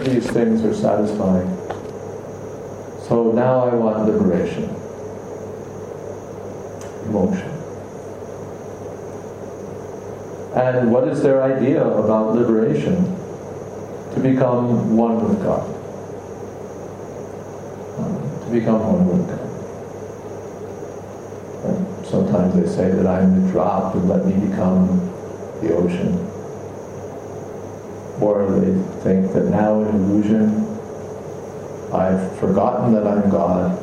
these things are satisfying. So now I want liberation. Moksha. And what is their idea about liberation? To become one with God. To become one with God. And sometimes they say that I'm the drop and let me become the ocean. Or they think that now in illusion, I've forgotten that I'm God.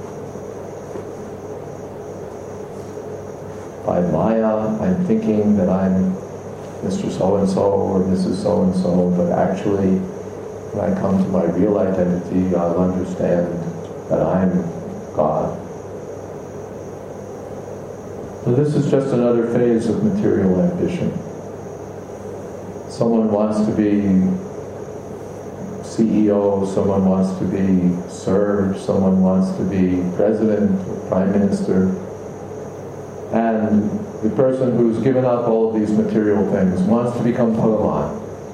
By Maya, I'm thinking that I'm Mr. So-and-so or Mrs. So-and-so, but actually, when I come to my real identity, I'll understand that I'm God. So this is just another phase of material ambition. Someone wants to be CEO, someone wants to be Sir, someone wants to be President or Prime Minister. And the person who's given up all of these material things wants to become Bhagavan.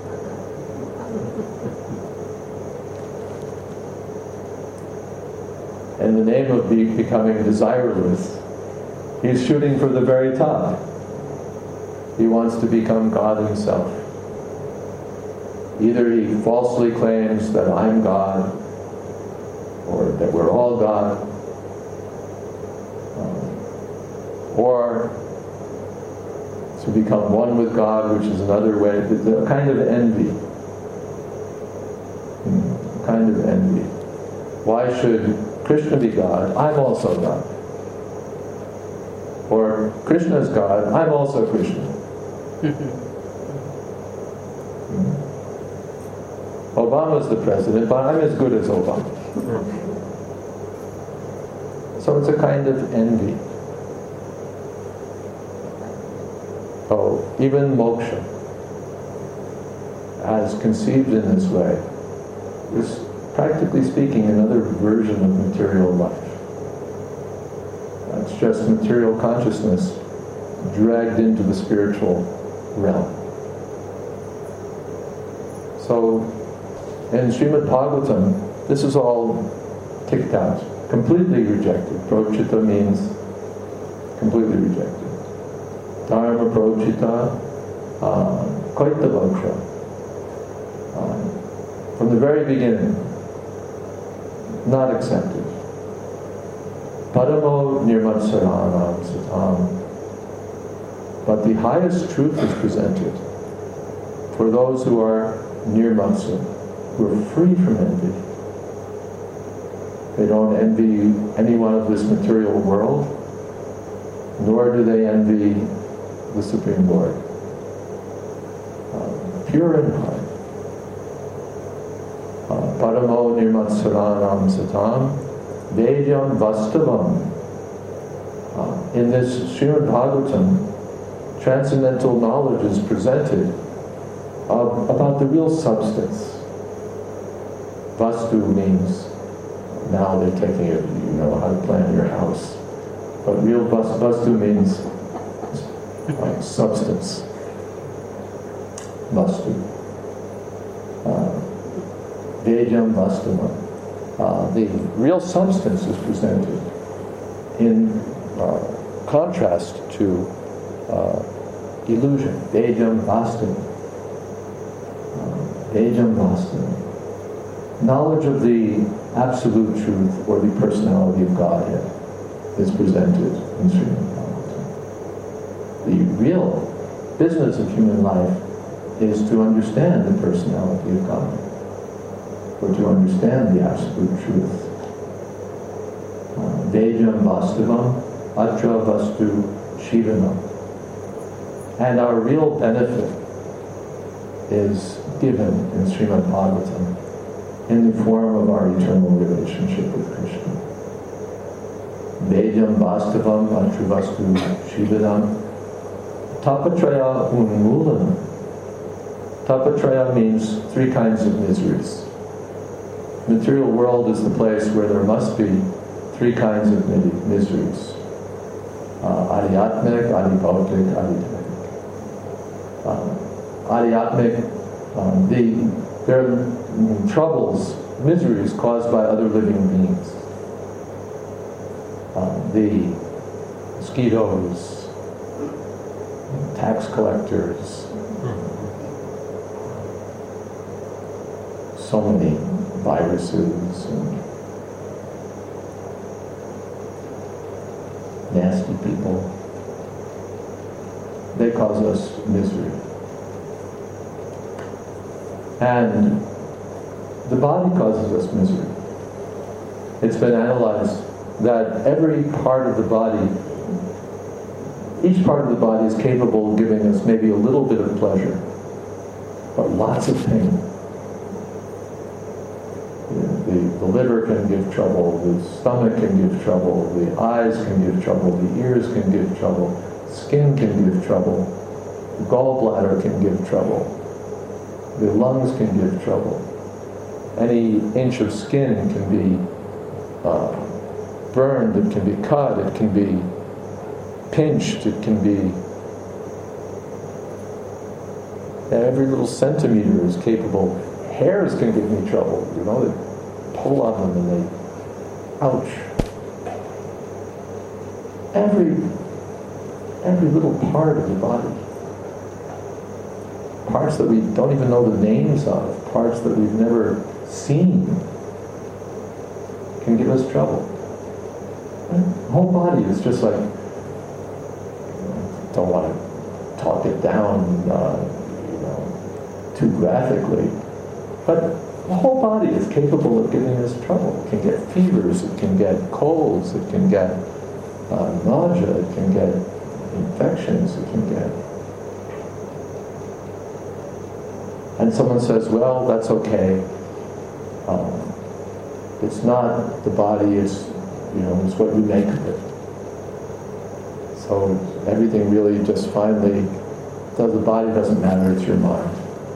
In the name of becoming desireless, he's shooting for the very top. He wants to become God himself. Either he falsely claims that I'm God, or that we're all God, or to become one with God, which is another way, a kind of envy. A kind of envy. Why should Krishna be God? I'm also God. Or Krishna's God, I'm also Krishna. Obama's the president, but I'm as good as Obama. So it's a kind of envy. So even moksha, as conceived in this way, is practically speaking another version of material life. It's just material consciousness dragged into the spiritual realm. So in Srimad Bhagavatam, this is all kicked out, completely rejected. Prochita means completely rejected. Dharma prochita, kaita moksha. From the very beginning, not accepted. Padamo nirmatsaranam satam. But the highest truth is presented for those who are nirmatsa, who are free from envy. They don't envy anyone of this material world, nor do they envy the Supreme Lord. Pure in heart. Paramo nirmatsaranam satam vedyam vastavam. In this Srimad Bhagavatam, transcendental knowledge is presented about the real substance. Vastu means, now they're taking it, you know how to plan your house. But real vastu means substance. Vastu. Vedyam vastavam. The real substance is presented in contrast to illusion. Vedyam vastavam. Vedyam vastavam. Knowledge of the absolute truth or the personality of Godhead is presented in Srimad Bhagavatam. The real business of human life is to understand the personality of God, or to understand the absolute truth. Vedyam vastavam, atra vastu shivanam. And our real benefit is given in Srimad Bhagavatam in the form of our eternal relationship with Krishna. Vedyam vastavam atra vastu shivanam. Tapatraya unmulanam. Tapatraya means three kinds of miseries. The material world is the place where there must be three kinds of miseries. Adhyatmic, adhibhautic, adhidaivic. Adhyatmic, there are troubles, miseries caused by other living beings. The mosquitoes, tax collectors, so many viruses and nasty people. They cause us misery. And the body causes us misery. It's been analyzed that every part of the body, each part of the body is capable of giving us maybe a little bit of pleasure, but lots of pain. The liver can give trouble, the stomach can give trouble, the eyes can give trouble, the ears can give trouble, skin can give trouble, the gallbladder can give trouble, the lungs can give trouble. Any inch of skin can be burned, it can be cut, it can be pinched, it can be... Every little centimeter is capable. Hairs can give me trouble, you know, they pull on them and they... Ouch. Every little part of the body. Parts that we don't even know the names of, parts that we've never seen, can give us trouble. The whole body is just like, don't want to talk it down, too graphically, but the whole body is capable of giving us trouble. It can get fevers, it can get colds, it can get nausea, it can get infections, it can get... And someone says, well, that's okay. It's not the body, it's what we make of it. So everything really just finally, the body doesn't matter, it's your mind.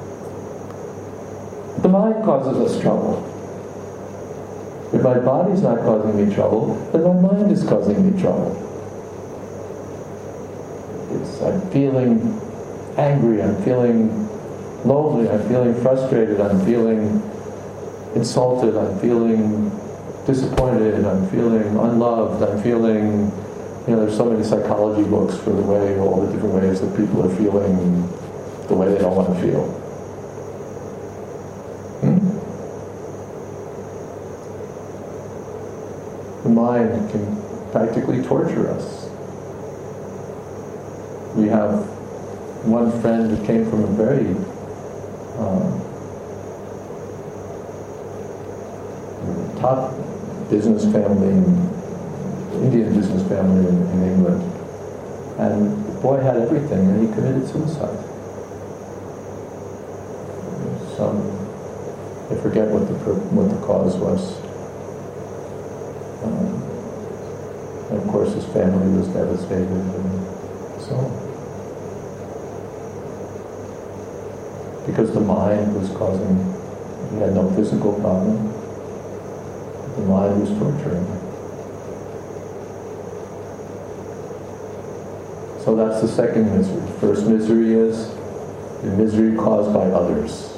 The mind causes us trouble. If my body's not causing me trouble, then my mind is causing me trouble. I'm feeling angry, I'm feeling lonely, I'm feeling frustrated, I'm feeling insulted, I'm feeling disappointed, I'm feeling unloved, I'm feeling, there's so many psychology books for all the different ways that people are feeling the way they don't want to feel. The mind can practically torture us. We have one friend who came from a very top business family, Indian business family in England. And the boy had everything and he committed suicide. I forget what the cause was. And of course his family was devastated and so on. Because the mind was causing, he had no physical problem, the mind was torturing him. So that's the second misery. First misery is the misery caused by others.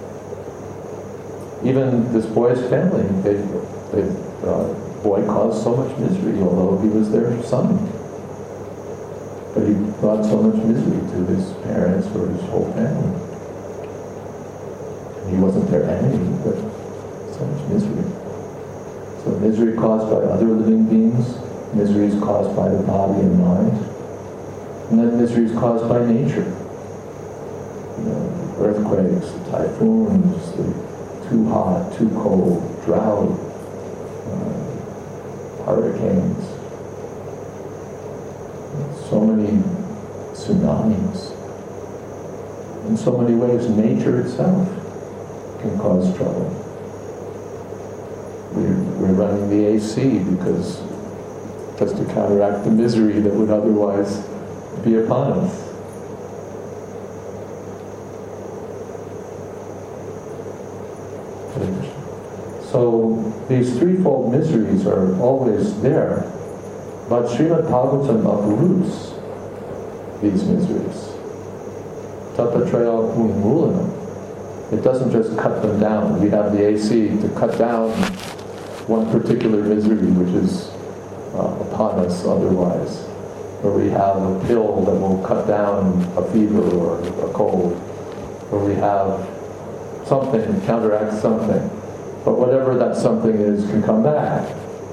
Even this boy's family, the boy caused so much misery, although he was their son. But he brought so much misery to his parents or his whole family. He wasn't their enemy, but so much misery. So misery caused by other living beings, misery is caused by the body and mind, and then misery is caused by nature. Earthquakes, the typhoons, the too hot, too cold, drought, hurricanes, so many tsunamis. In so many ways, nature itself can cause trouble. We're running the AC because just to counteract the misery that would otherwise be upon us. So these threefold miseries are always there, but Srimad Bhagavatam uproots these miseries. Tapatraya Unmulanam. It doesn't just cut them down. We have the AC to cut down one particular misery which is upon us otherwise. Or we have a pill that will cut down a fever or a cold. Or we have something to counteract something. But whatever that something is can come back.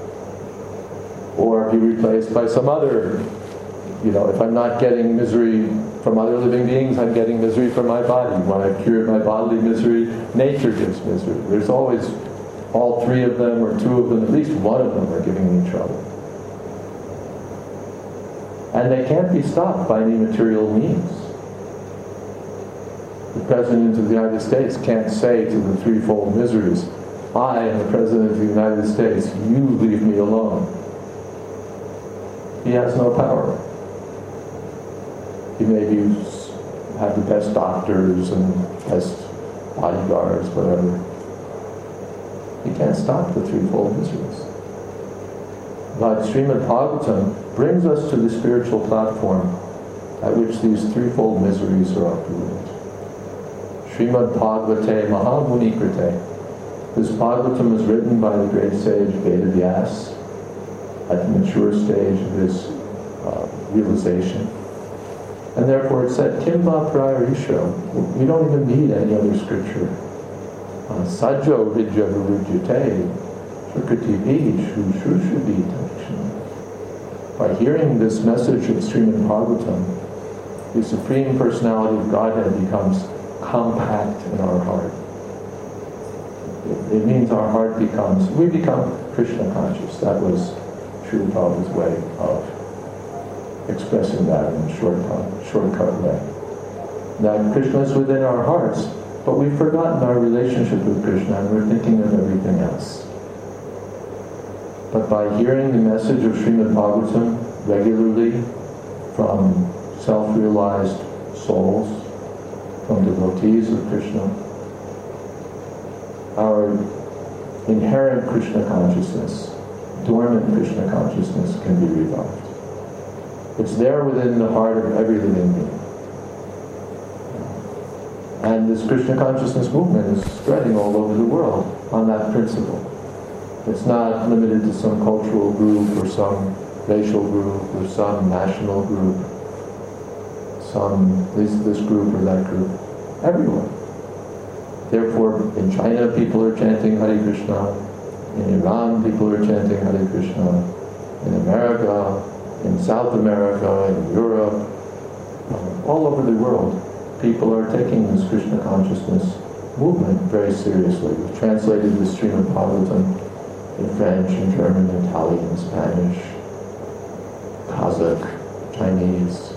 Or be replaced by some other, if I'm not getting misery from other living beings, I'm getting misery from my body. When I've cured my bodily misery, nature gives misery. There's always all three of them, or two of them, at least one of them are giving me trouble. And they can't be stopped by any material means. The President of the United States can't say to the threefold miseries, I am the President of the United States, you leave me alone. He has no power. He may have the best doctors and best bodyguards, whatever. He can't stop the threefold miseries. But Srimad Bhagavatam brings us to the spiritual platform at which these threefold miseries are uprooted. Srimad Bhagavate Mahamuni Krite. This Bhagavatam was written by the great sage Vedavyas at the mature stage of his realization. And therefore it said, Kimva Prayarisho. We don't even need any other scripture. Sajjo Vidya Virujyate Shukriti Vishu Shushubhi. By hearing this message of Srimad Bhagavatam, the Supreme Personality of Godhead becomes compact in our heart. It means our heart we become Krishna conscious. That was Srila Prabhupada's way of expressing that in a shortcut way. That Krishna is within our hearts, but we've forgotten our relationship with Krishna and we're thinking of everything else. But by hearing the message of Srimad Bhagavatam regularly from self-realized souls, from devotees of Krishna, our inherent Krishna consciousness, dormant Krishna consciousness can be revived. It's there within the heart of every living being. And this Krishna consciousness movement is spreading all over the world on that principle. It's not limited to some cultural group or some racial group or some national group, this group or that group. Everyone. Therefore, in China, people are chanting Hare Krishna. In Iran, people are chanting Hare Krishna. In America, in South America, in Europe, all over the world, people are taking this Krishna consciousness movement very seriously. We've translated the Srimad Bhagavatam in French, in German, Italian, Spanish, Kazakh, Chinese.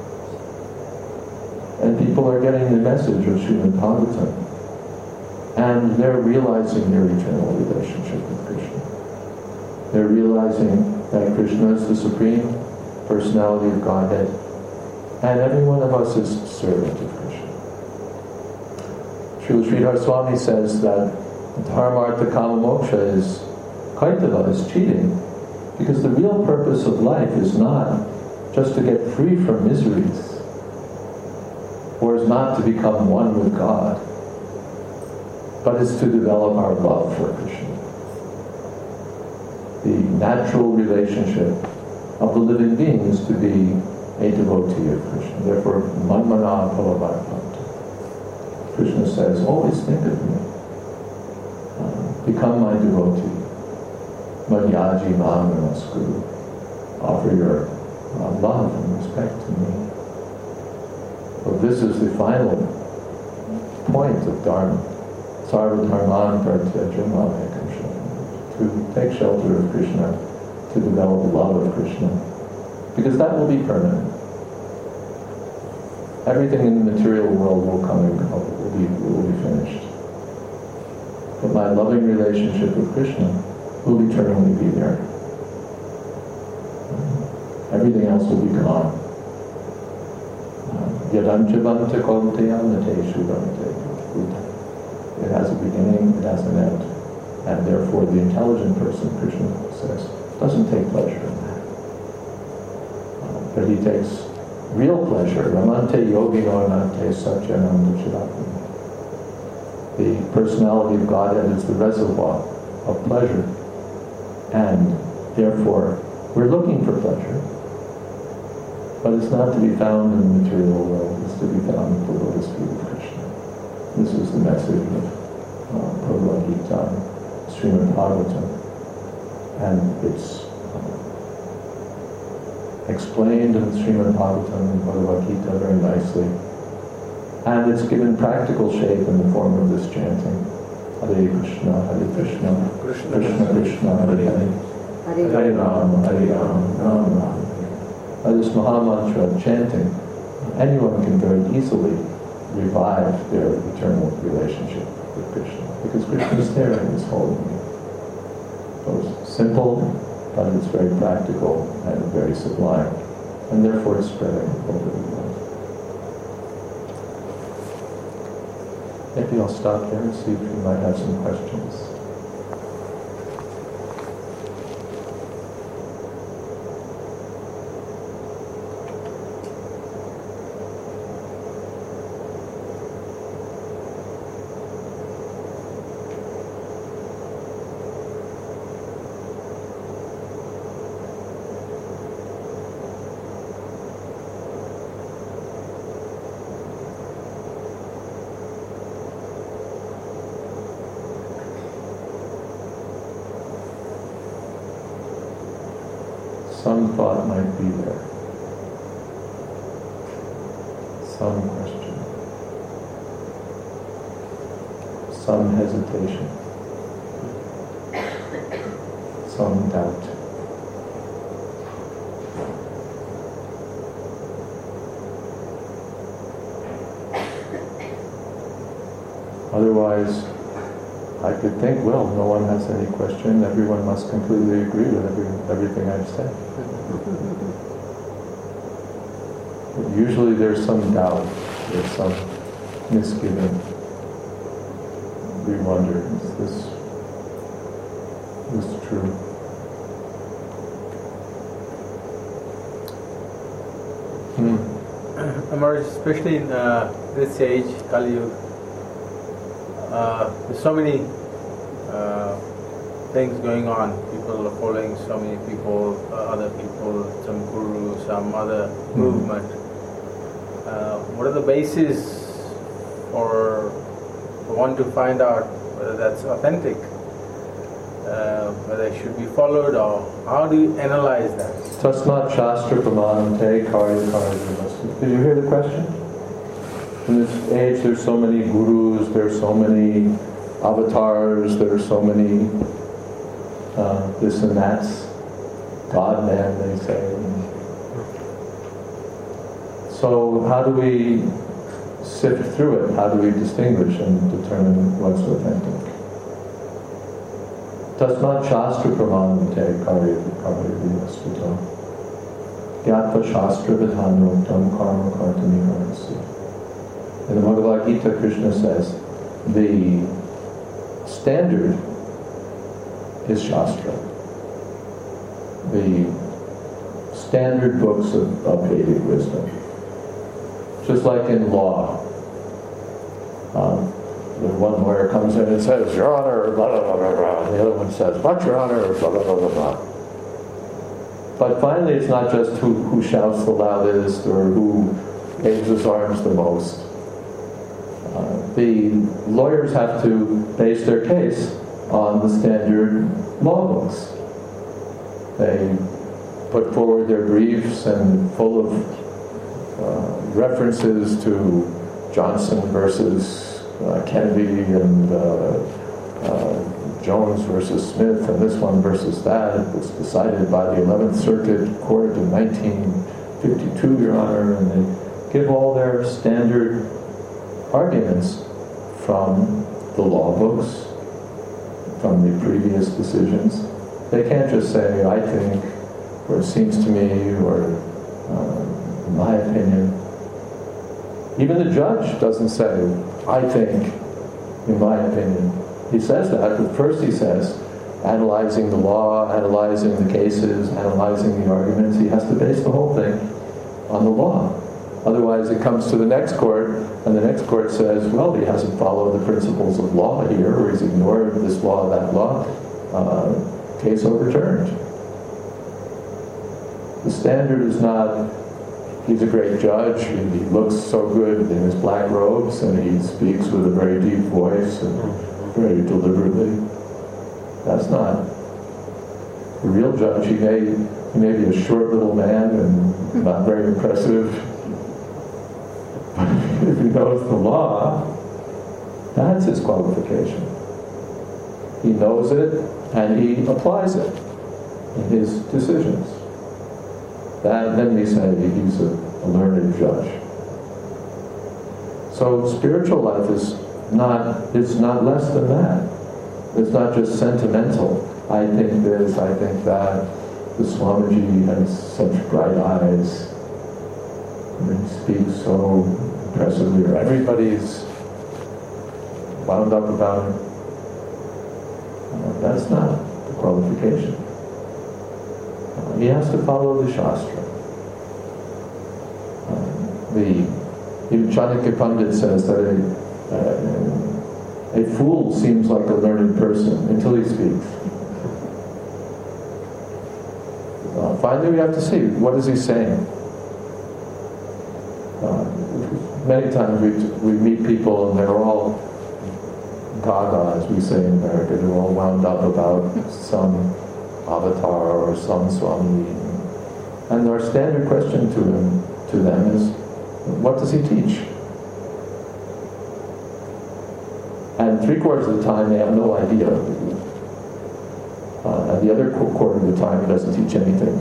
And people are getting the message of Srimad Bhagavatam. And they're realizing their eternal relationship with Krishna. They're realizing that Krishna is the Supreme Personality of Godhead, and every one of us is servant of Krishna. Srila Sridhar Swami says that Dharma, Artha, Kama, Moksha is Kaitava, is cheating, because the real purpose of life is not just to get free from miseries, or is not to become one with God, but is to develop our love for Krishna. The natural relationship of the living being is to be a devotee of Krishna. Therefore, Manmana Palavartanta. Krishna says, always think of me. Become my devotee. Madhyaji Mahanamasku. Offer your love and respect to me. So this is the final point of Dharma. Sarva Dharman Pratyajamaya Krishna. To take shelter of Krishna, to develop love of Krishna. Because that will be permanent. Everything in the material world will come and go, will be finished. But my loving relationship with Krishna will eternally be there. Everything else will be gone. Yadanjavanta Kauteyamate Shudamate. It has a beginning, it has an end. And therefore the intelligent person, Krishna says, doesn't take pleasure in that. But he takes real pleasure. Ramante yogino anante satyananda chidapana. The personality of Godhead is the reservoir of pleasure, and therefore we're looking for pleasure, but it's not to be found in the material world, it's to be found in the lotus feet of Krishna. This is the message of Bhagavad Gita, Srimad Bhagavatam, and it's explained in Srimad Bhagavatam and Bhagavad Gita very nicely, and it's given practical shape in the form of this chanting: Hare Krishna, Krishna Krishna, Hare Hare, Hare Rama, Rama Rama. By this Mahamantra chanting, anyone can very easily revive their eternal relationship with Krishna, because Krishna is there in this whole meaning. So it's simple, but it's very practical and very sublime, and therefore it's spreading over the world. Maybe I'll stop there and see if you might have some questions. Some thought might be there. Some question. Some hesitation. Some doubt. Otherwise, I could think, well, no one has any question, everyone must completely agree with everything I've said. But usually there's some doubt, there's some misgiving. We wonder, is this true? Maharaj, especially in this age, Kali Yuga, there's so many things going on. People are following so many people, other people, some guru, some other movement. What are the bases for one to find out whether that's authentic, whether it should be followed, or how do you analyze that? Tasmat Shastra Pramanam Te Karya Karya. Did you hear the question? In this age, there's so many gurus, there's so many avatars, there's so many this and that's, God man, they say. So how do we sift through it? How do we distinguish and determine what's authentic? Tasmat Shastra Pramanam Te Karya Vyastito Gyatva Shastra Vidhanoktam Karma Kartami Karmasi. In the Bhagavad Gita, Krishna says, the standard is Shastra. The standard books of Vedic wisdom. Just like in law. The one lawyer comes in and says, Your Honor, blah, blah, blah, blah, blah. And the other one says, But Your Honor, blah, blah, blah, blah, blah. But finally, it's not just who shouts the loudest or who waves his arms the most. The lawyers have to base their case on the standard law books. They put forward their briefs and full of references to Johnson versus Kennedy and Jones versus Smith and this one versus that. It was decided by the 11th Circuit Court in 1952, Your Honor, and they give all their standard arguments from the law books, from the previous decisions. They can't just say, I think, or it seems to me, or in my opinion. Even the judge doesn't say, I think, in my opinion. He says that, but first he says, analyzing the law, analyzing the cases, analyzing the arguments, he has to base the whole thing on the law. Otherwise, it comes to the next court, and the next court says, well, he hasn't followed the principles of law here, or he's ignored this law, that law. Case overturned. The standard is not, he's a great judge, and he looks so good in his black robes, and he speaks with a very deep voice and very deliberately. That's not. The real judge, he may be a short little man and not very impressive. But if he knows the law, that's his qualification. He knows it and he applies it in his decisions. Then we say he's a learned judge. So spiritual life is not less than that. It's not just sentimental. I think this, I think that. The Swamiji has such bright eyes. And he speaks so impressively, or everybody's wound up about him. That's not the qualification. He has to follow the Shastra. Even Chanakya Pandit says that a fool seems like a learned person until he speaks. Finally, we have to see, what is he saying? Many times we meet people and they're all gaga, as we say in America. They're all wound up about some avatar or some Swami. And our standard question to them is, what does he teach? And 3/4 of the time they have no idea. And the other quarter of the time he doesn't teach anything.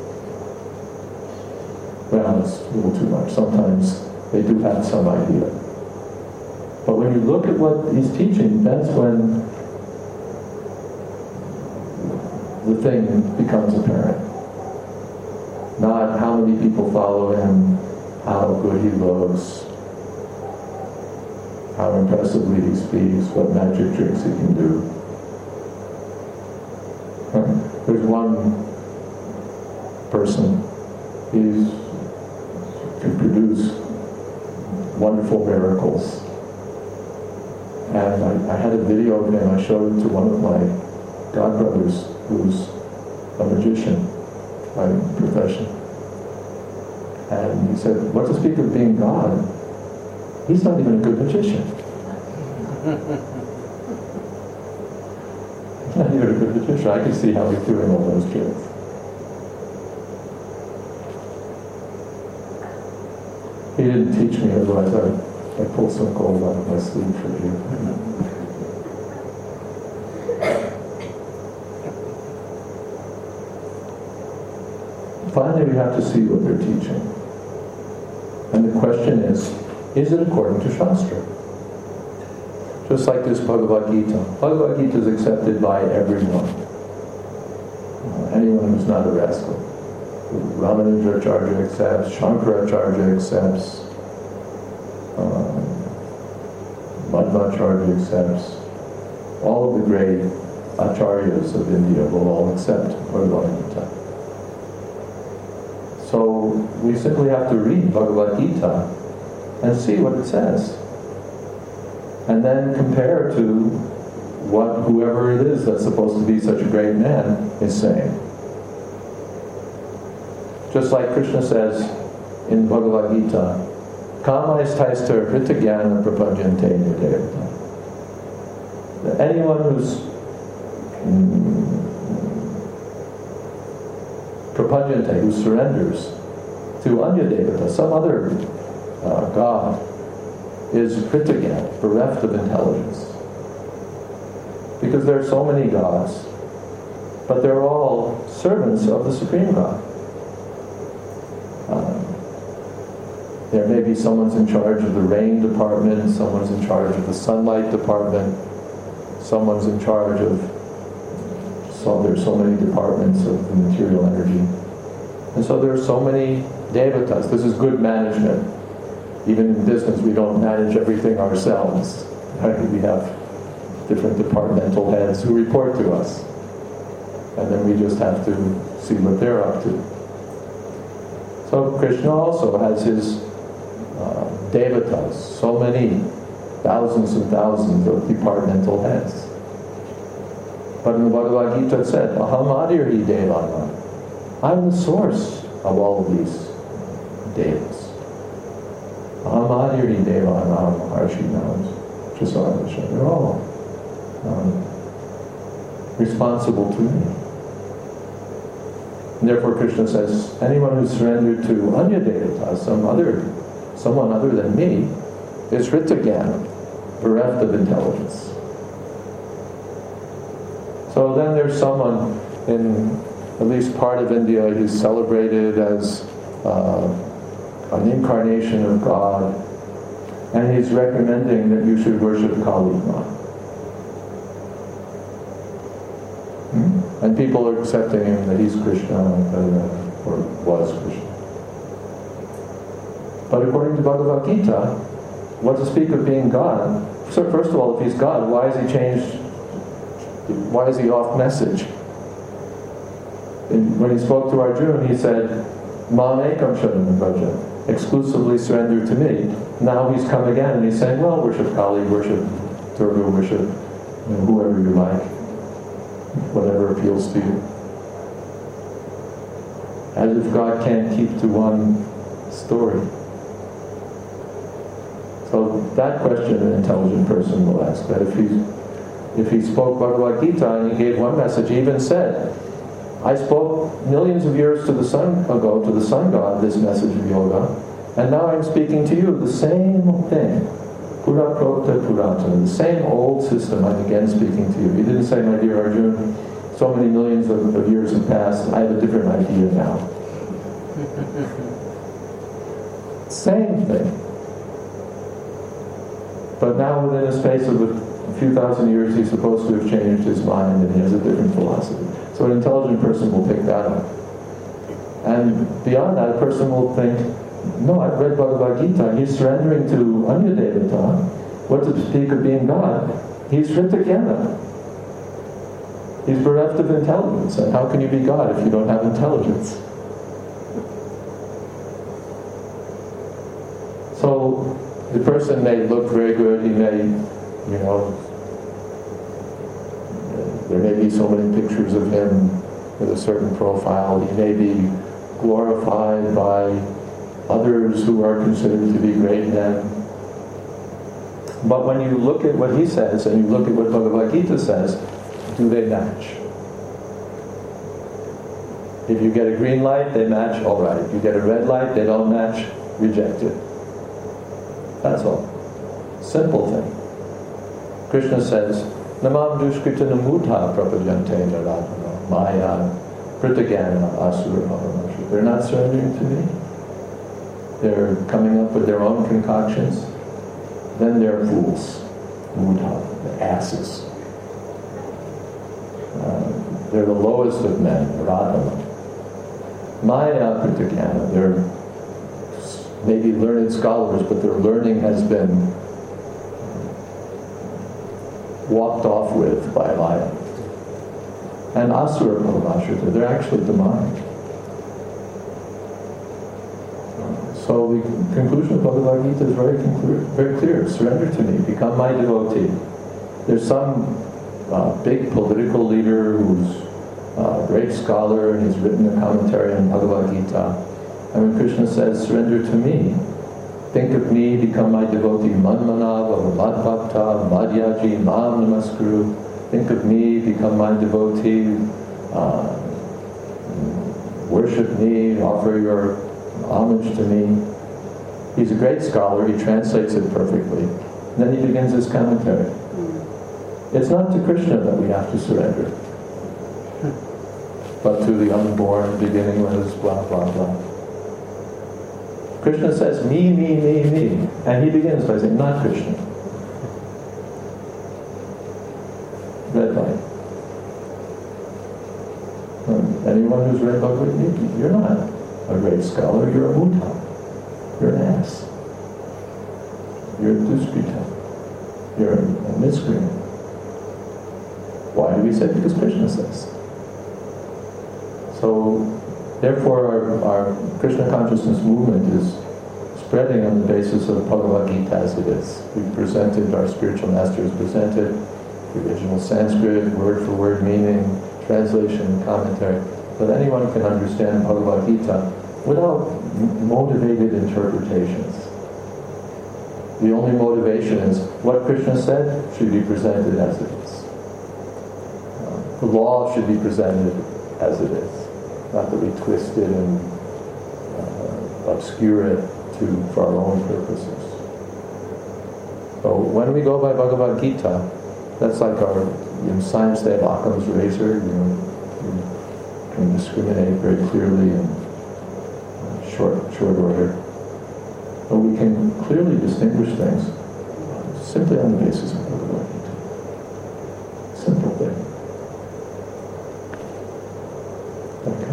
Well, it's a little too much. Sometimes they do have some idea. But when you look at what he's teaching, that's when the thing becomes apparent. Not how many people follow him, how good he looks, how impressively he speaks, what magic tricks he can do. There's one person, he can produce wonderful miracles. And I had a video of him, I showed it to one of my godbrothers, who's a magician by profession. And he said, what to speak of being God? He's not even a good magician. He's not even a good magician. I can see how he's doing all those tricks. He didn't teach me, otherwise I pulled some gold out of my sleeve for you. Finally, we have to see what they're teaching. And the question is it according to Shastra? Just like this Bhagavad Gita. Bhagavad Gita is accepted by everyone. Anyone who's not a rascal. Ramanujacharya accepts, Shankaracharya accepts, Madhvacharya accepts. All of the great acharyas of India will all accept Bhagavad Gita. So we simply have to read Bhagavad Gita and see what it says. And then compare to what whoever it is that's supposed to be such a great man is saying. Just like Krishna says in Bhagavad Gita, Kamaistaister Hritagyana Prapajante Nidevata. Anyone who's Prapajante, who surrenders to Anya Devata, some other god, is Hritagyana, bereft of intelligence. Because there are so many gods, but they're all servants of the Supreme God. There may be someone's in charge of the rain department, someone's in charge of the sunlight department, someone's in charge of, there's so many departments of the material energy. And so there are so many devatas. This is good management. Even in business, we don't manage everything ourselves. Right? We have different departmental heads who report to us. And then we just have to see what they're up to. So Krishna also has his devatas, so many thousands and thousands of departmental heads. But in the Bhagavad Gita it said, Aham Adirhi Devana. I'm the source of all of these devas. Aham Adirhi Devana, Maharshi knows. Jasarvasha. They're all responsible to me. And therefore Krishna says, anyone who's surrendered to Anya Devata, someone other than me, is Ritagana, bereft of intelligence. So then there's someone in at least part of India who's celebrated as an incarnation of God, and he's recommending that you should worship Kali Ma. And people are accepting him that he's Krishna, or was Krishna. But according to Bhagavad Gita, what to speak of being God? So first of all, if he's God, why is he changed? Why is he off message? When he spoke to Arjuna, he said, Mam ekam sharanam vraja, exclusively surrender to me. Now he's come again and he's saying, well, worship Kali, worship Durga, worship whoever you like, whatever appeals to you. As if God can't keep to one story. So that question an intelligent person will ask, that if he spoke Bhagavad Gita and he gave one message, he even said, I spoke millions of years to the sun god, this message of yoga, and now I'm speaking to you, the same thing. Pura Prota Puratana, the same old system, I'm again speaking to you. He didn't say, my dear Arjuna, so many millions of years have passed, I have a different idea now. Same thing. But now within a space of a few thousand years, he's supposed to have changed his mind and he has a different philosophy. So an intelligent person will pick that up. And beyond that, a person will think, no, I've read Bhagavad Gita, he's surrendering to Anya Devata. What to speak of being God? He's Ritagana. He's bereft of intelligence. And how can you be God if you don't have intelligence? So the person may look very good, he may, there may be so many pictures of him with a certain profile, he may be glorified by others who are considered to be great men. But when you look at what he says and you look at what Bhagavad Gita says, do they match? If you get a green light, they match, all right. If you get a red light, they don't match, reject it. That's all. Simple thing. Krishna says, Namam dushkrita namudha prapajante naradhana maya pritagana asura bhavamashu. They're not surrendering to me. They're coming up with their own concoctions. Then they're fools. Mudha, the asses. They're the lowest of men, radhana. Maya pritagana. They're maybe learned scholars, but their learning has been walked off with by Maya. And asura bhavamashrita, they're actually demonic. So the conclusion of Bhagavad Gita is very clear. Surrender to me, become my devotee. There's some big political leader who's a great scholar and he's written a commentary on Bhagavad Gita. And when Krishna says, surrender to me, think of me, become my devotee, manmanav, madbhakta, madhyaji, mam namaskuru. Think of me, become my devotee, worship me, offer your homage to me. He's a great scholar, he translates it perfectly. And then he begins his commentary. It's not to Krishna that we have to surrender, but to the unborn, beginning with his blah, blah, blah. Krishna says, me, me, me, me. And he begins by saying, not Krishna. Red light. Anyone who's read Bhagavad Gita, you're not a great scholar, you're a muta. You're an ass. You're a duskrita. You're a miscreant. Why do we say? Because Krishna says. So, therefore our Krishna consciousness movement is spreading on the basis of the Bhagavad Gita as it is. We presented, our spiritual masters presented the original Sanskrit, word for word meaning, translation, commentary, but anyone can understand Bhagavad Gita without motivated interpretations. The only motivation is what Krishna said should be presented as it is. The law should be presented as it is, not that we twist it and obscure it for our own purposes. So when we go by Bhagavad Gita, that's like our, science day of Occam's razor. You can discriminate very clearly in short order. But we can clearly distinguish things simply on the basis of Bhagavad Gita. Simple thing. Okay.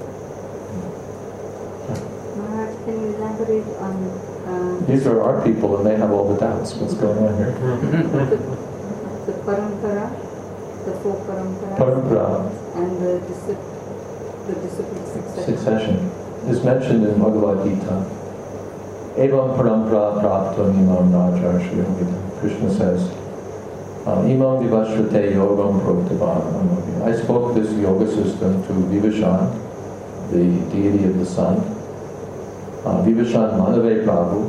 Maharaj, can you elaborate on... These are our people and they have all the doubts. What's going on here? the parampara, the four paramparas, Parampara. and the disciplic Succession is mentioned in Bhagavad Gita. Evam parampara praptam imam rajarshya. Krishna says, imam vivashrate yogam proktavan. I spoke this yoga system to Vivashan, the deity of the sun. Vivashan Manave Prabhu.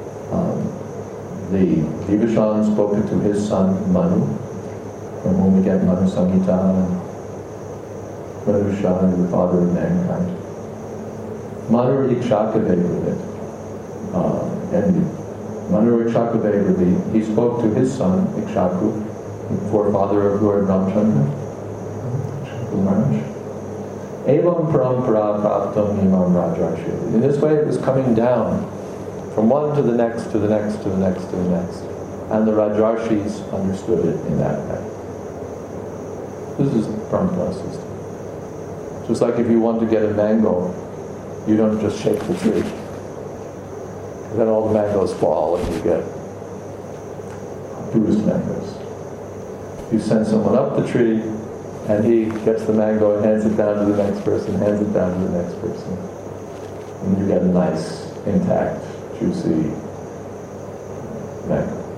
The Vivashan spoke it to his son Manu, from whom we get Manu Samhita and Manusha, the father of mankind. Manu Ikshakaveda. And Manu Ikshakaveda, he spoke to his son Ikshaku, the forefather of Lord Ramchandra. Evam parampara praptam imam rajarshya. In this way it was coming down from one to the next, to the next, to the next, to the next. And the Rajarshis understood it in that way. This is the parampara system. Just like if you want to get a mango, you don't just shake the tree. Then all the mangoes fall and you get bruised mangoes. You send someone up the tree and he gets the mango and hands it down to the next person, hands it down to the next person. And you get a nice, intact, juicy mango.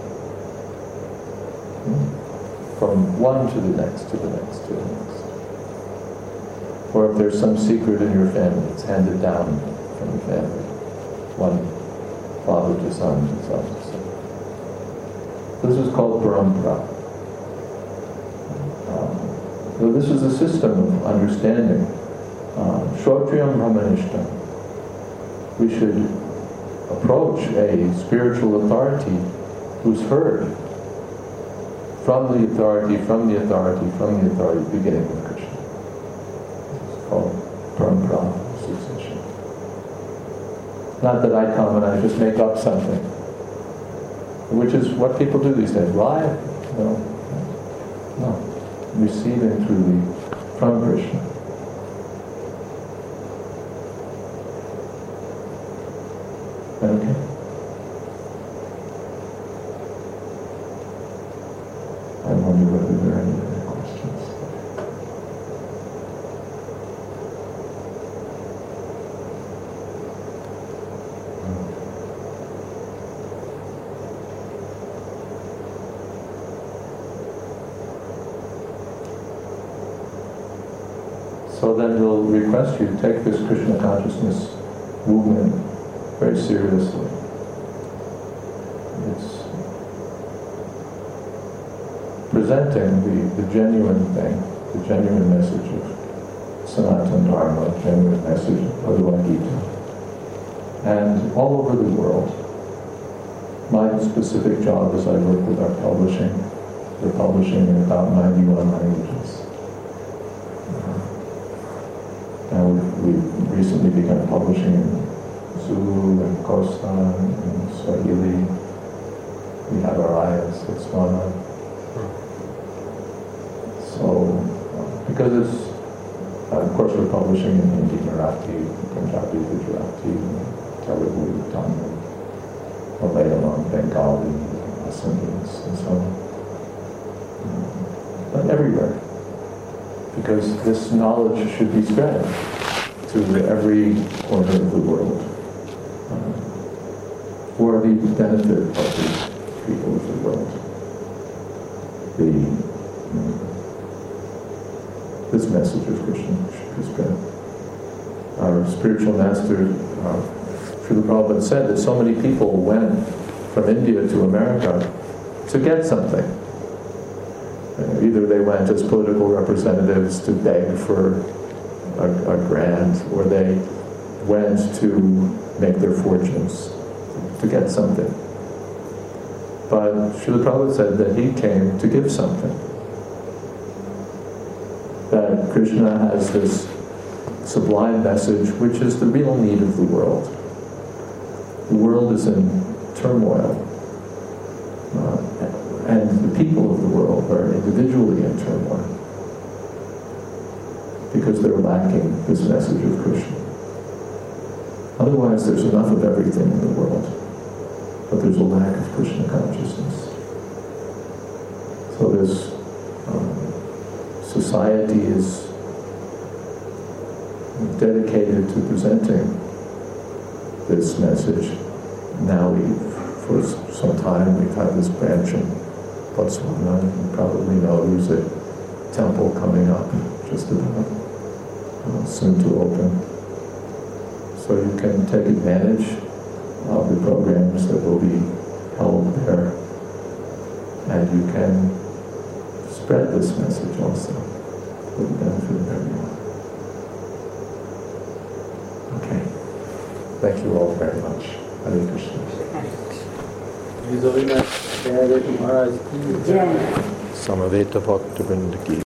From one to the next, to the next, to the next. Or if there's some secret in your family, it's handed down from the family. One father to son, to son, to son. This is called parampara. So this is a system of understanding. Shrotriyam Brahmanishtam. We should approach a spiritual authority who's heard from the authority, from the authority, from the authority, beginning with Krishna. It's called parampara succession. Not that I come and I just make up something, which is what people do these days. Why? No. Receiving from Krishna. Okay. I wonder whether there are any other questions. So then we'll request you to take this Krishna consciousness movement very seriously. It's presenting the genuine thing, the genuine message of Sanatana Dharma, the genuine message of Bhagavad Gita. And all over the world, my specific job is I work with our publishing. We're publishing in about 91 languages. And we've recently begun publishing in Zulu and Kosa and Swahili. We have our ayahs, Setswana. So, because it's, of course we're publishing in Hindi, Marathi, Punjabi, Gujarati, Telugu, Tamil, Malayalam, Bengali, Assamese, and so on. But everywhere. Because this knowledge should be spread to every corner of the world. for the benefit of the people of the world. This message of Krishna has been our spiritual master, Srila Prabhupada said that so many people went from India to America to get something. Either they went as political representatives to beg for a grant, or they went to make their fortunes, to get something. But Srila Prabhupada said that he came to give something. That Krishna has this sublime message, which is the real need of the world. The world is in turmoil, and the people of the world are individually in turmoil because they're lacking this message of Krishna. Otherwise, there's enough of everything in the world, but there's a lack of Krishna consciousness. So this society is dedicated to presenting this message. Now for some time, we've had this branch in Botswana. You probably know there's a temple coming up just about soon to open. So you can take advantage of the programs that will be held there, and you can spread this message also for the benefit of everyone. Okay. Thank you all very much. Hare Krishna. Maharaj. Samaveta Bhakta Vrinda Ki